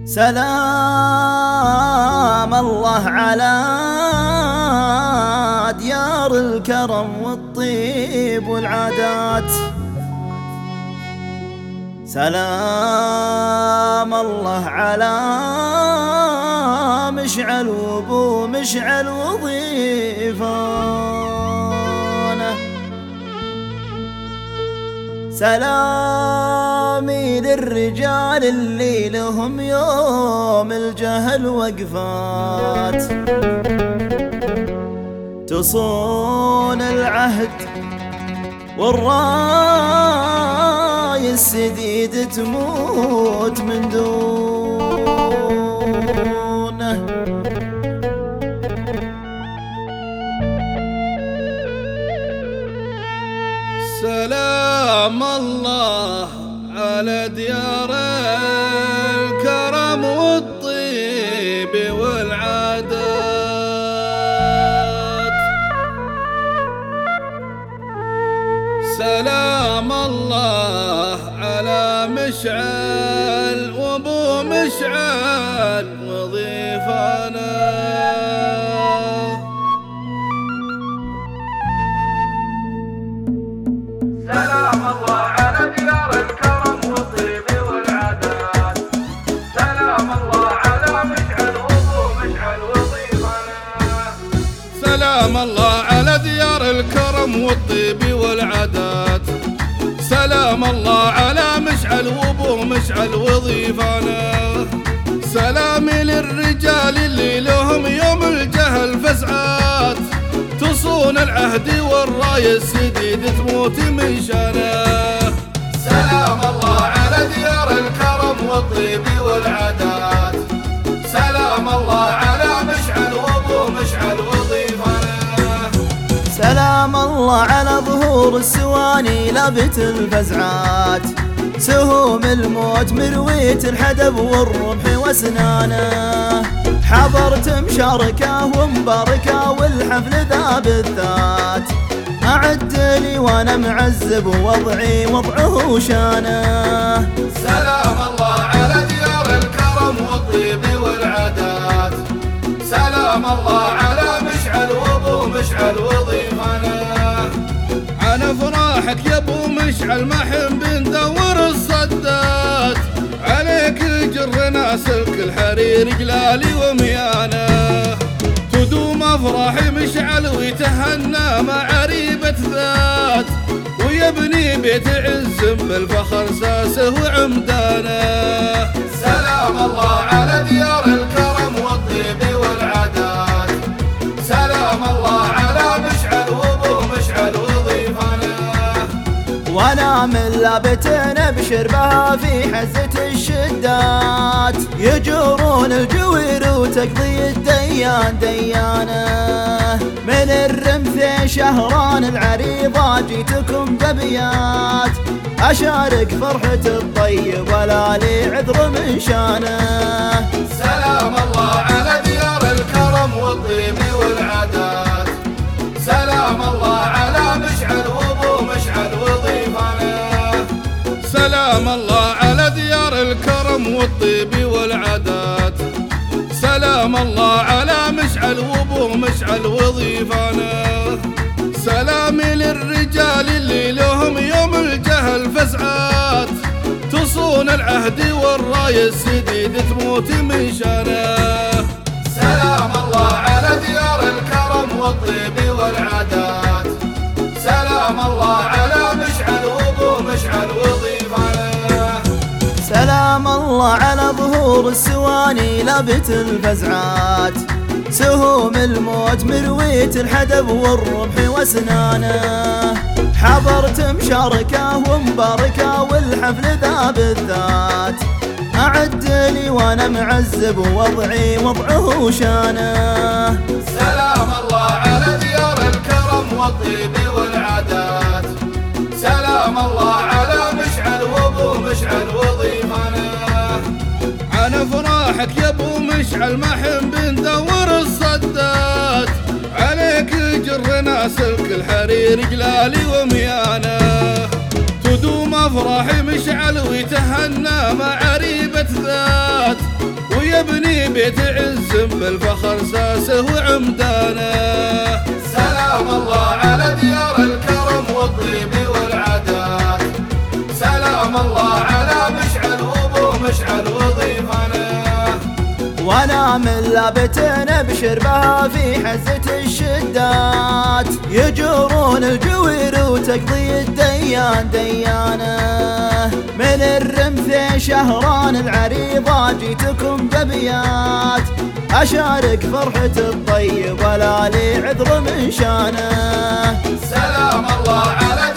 سلام الله على ديار الكرم والطيب والعادات. سلام الله على مشعل وابو مشعل وضيفانه. سلامي للرجال اللي لهم يوم الجهل وقفات، تصون العهد والراي السديد تموت من دونه. سلام الله على ديار الكرم والطيب والعادات. سلام الله على مشعل وابو مشعل وضيفانا. سلام الله على ديار الكرم والطيب والعادات. سلام الله على مشعل وابو مشعل وضيفنا. سلام الله على ديار الكرم والطيب والعادات. سلام الله على مشعل وابو مشعل وضيفانا. سلامي للرجال اللي لهم يوم الجهل فزعات، تصون العهد والراي السديد تموت من شانه. سلام الله على ديار الكرم والطيب والعادات. سلام الله على مشعل وابو مشعل وضيفنا. سلام الله على ظهور السواني لابت الفزعات، سهوم الموت مروية الحدب والرمح واسنانه. حضرت مشاركة ومباركة والحفل ذا بالذات، أعد لي وانا معذب ووضعي وضعه شانه. سلام الله على ديار الكرم والطيب والعادات. سلام الله على مشعل وابو مشعل وضيفنا. على فرحك يا ابو مشعل ما حن بندور الصدات، عليك جرنا سلك الحرير جلالي وميانه. تدوم افراحي مشعل ويتهنى مع ريبة ذات، ويبني بيت عز بالفخر ساسه وعمدانه. سلام الله على ديار الكرم والطيب والعادات. سلام الله على مشعل وابو مشعل وضيفنا. وانا من لابتين ابشر بها في حزة الشدات، يجورون الجوير وتقضي الديان ديانه. من الرمث شهران العريضة جيتكم بابيات، اشارك فرحة الطيب ولا لي عذر من شانه. سلام الله على ديار الكرم والطيب والعادات. سلام الله على مشعل وابو مشعل وضيفنا. سلام الله على ديار الكرم والطيب والعادات. سلام الله على مشعل وابو مشعل وضيفانا. سلامي للرجال اللي لهم يوم الجهل فزعات، تصون العهد والراي السديد تموت من شانه. سلام الله على ديار الكرم والطيب والعادات. سلام الله على مشعل وابو مشعل وضيفنا. سلام الله على ظهور السواني لابت الفزعات، سهوم الموت مروية الحدب والرمح واسنانه. حضرت مشاركة ومباركة والحفل ذا بالذات، أعد لي وانا معذب ووضعي وضعه شانه. سلام الله على ديار الكرم والطيب والعادات. سلام الله على مشعل وابو مشعل وضيفنا. على فرحك يا ابو مشعل ما حن بندور الصدات، عليك جرنا سلك الحرير جلالي وميانه. تدوم افراحي مشعل ويتهنى مع ريبة ذات، ويبني بيت عز بالفخر ساسه وعمدانه. سلام الله على ديار الكرم والطيب والعادات، سلام الله على مشعل وابو مشعل وضيفانه. وانا من لابت نبشر بها في حزة الشدات، يجورون الجوير وتقضي الديان ديانه. من الرمث شهران العريضة جيتكم بابيات، أشارك فرحة الطيب ولا لي عذر من شانه. سلام الله على